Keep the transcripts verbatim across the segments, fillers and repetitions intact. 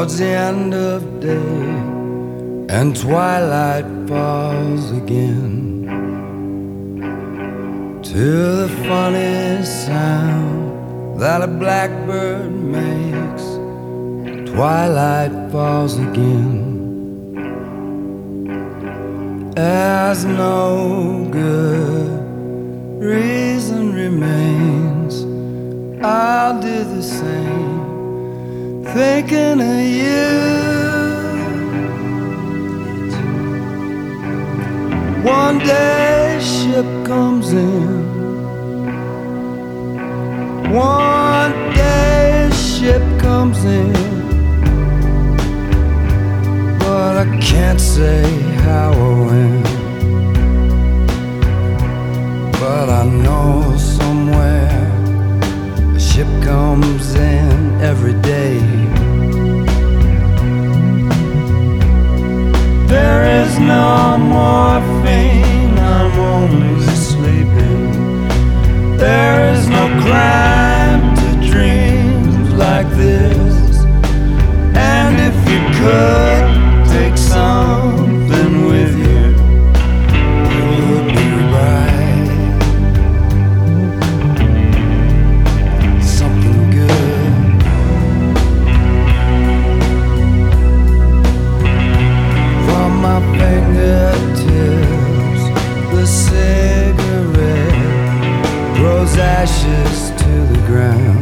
towards the end of day, and twilight falls again to the funny sound that a blackbird makes. Twilight falls again. As no good reason remains, I'll do the same, thinking of you. One day ship comes in, one day ship comes in, but I can't say how or when. But I know somewhere a ship comes in every day. There is no morphine, I'm only sleeping. There is no crime to dreams like this. And if you could take something with you, it would be right. Something good. From my fingertips, the cigarette throws ashes to the ground.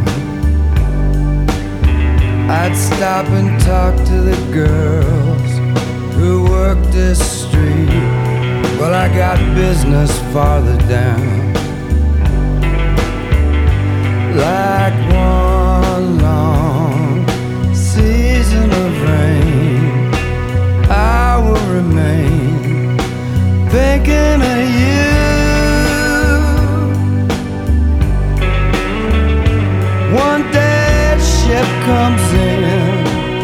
I'd stop and talk to the girls who work this street, but I got business farther down. Like one long season of rain, I will remain thinking of you. One day ship comes in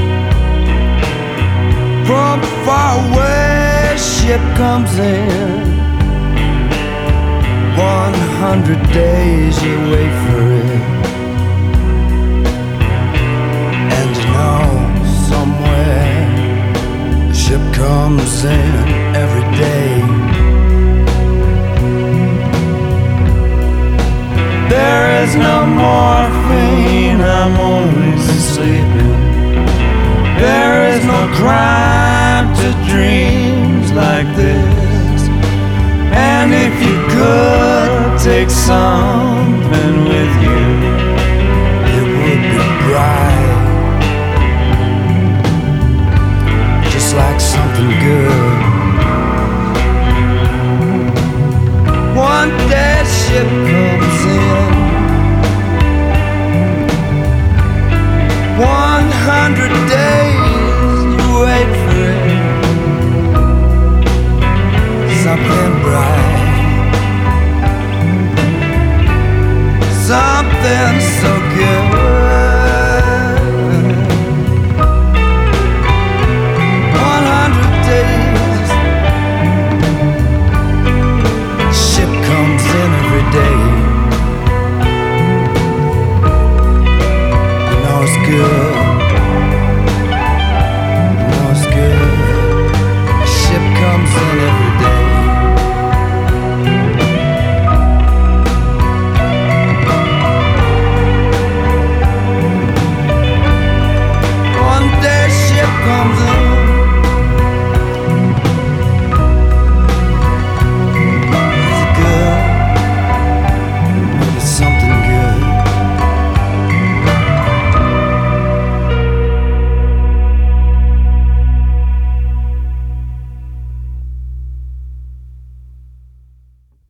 from far away, ship comes in. One hundred days you wait for it, and you know somewhere the ship comes in every day. There is no morphine, I'm only sleeping. There is no crime to dreams like this. And if you could take some